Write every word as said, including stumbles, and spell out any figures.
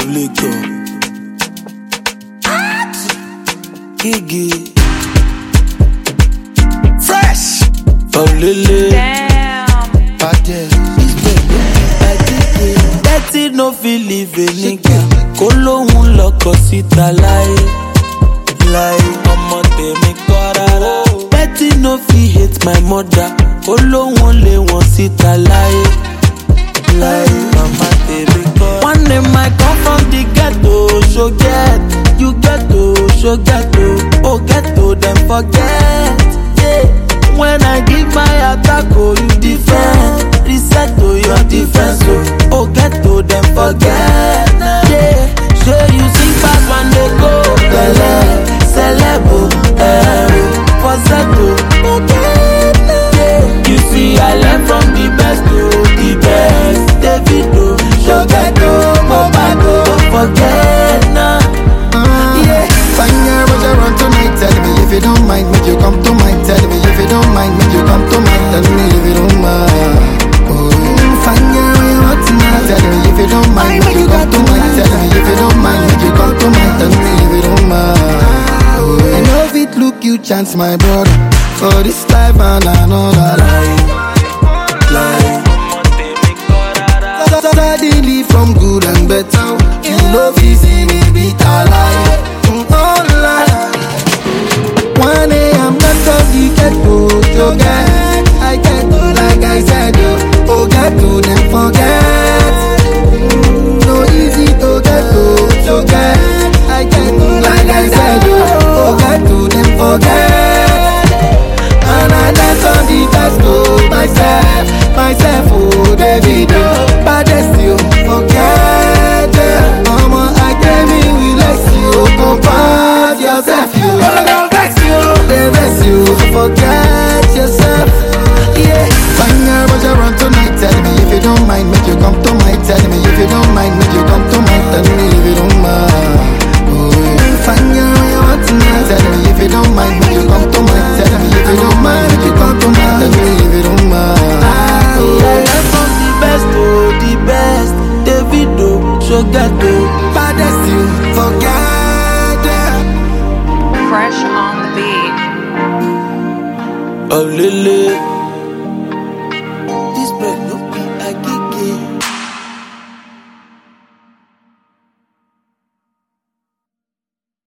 Lego. Gigi. Fresh. Oh, Lily. Damn. Bad Betty no feel live a nigga. Kólohun lọkọ síta láyé. Láyé. Ọmọ tèmi kọ́ rárá. Betty no fit hate my mother. Kólohun lé wọn síta láyé. Láyé. Mama tèmi kọ́. One day I come from the ghetto. So get, you ghetto, so ghetto. Oh ghetto, then forget. Yeah. When I give my attack, oh you defend. Reset to your defense, oh, oh get to them forget. Yeah, sure you sing fast when they go. Bele, celebo, eh, falsetto. Yeah, you see I learn from the best to the best. Davido, Shogeto, Mobado, don't forget now. Yeah, fine girl, but you run tonight. Tell me if you don't mind, make you come to mind. Tell me if you don't mind, make you come to mind. Tell me if you don't mind. Fine girl, when you want tonight. Tell me if you don't mind, make you come to mind. Tell me if you don't mind, make you come to mind. Tell me if you don't mind. I know if it look you chance, my brother. For this life and another life. Life. Suddenly from good and better. You know if you see me beat alive. Oh life. One day I'm not gonna get to get. I get to like I said, oh, oh get to them forget. Mm, no easy to get to, so get. I get to like I said, oh, oh get to them forget. And I dance on the best to myself, myself, oh Davido, baddest you forget. Yeah. Mama, I came in with less you, compare yourself, you. All I vex you, they vex you, so forget yourself. Yeah, fine girl, but you run tonight. Tell me if you don't mind, make you come to my. Tell me if you don't mind, make you come to my. Tell me if you don't mind. Oh, yeah. Fine girl, when you want tonight. Tell me if you don't mind, make you come to my. Tell me if you don't mind, make you come to my. Tell me if you don't mind. Oh, I learn from the best to the best. Davido, Shogeto, baddest you forget. Fresh on the beat. Oh, Lily.